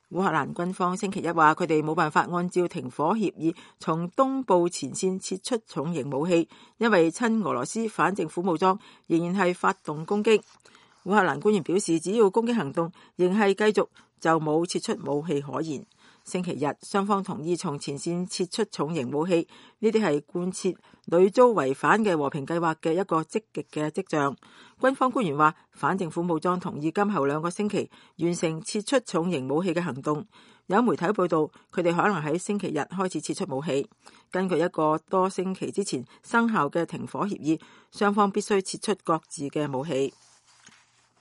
烏克蘭軍方星期一話，佢哋冇辦法按照停火協議從東部前線撤出重型武器，因為親俄羅斯反政府武裝仍然係發動攻擊。烏克蘭官員表示，只要攻擊行動仍係繼續，就冇撤出武器可言。星期日，雙方同意從前線撤出重型武器，呢啲係貫徹屢遭違反嘅和平計劃嘅一個積極嘅跡象。軍方官員話，反政府武裝同意今後2個星期完成撤出重型武器嘅行動。有媒體報道，佢哋可能喺星期日開始撤出武器。根據一個多星期之前生效嘅停火協議，雙方必須撤出各自嘅武器。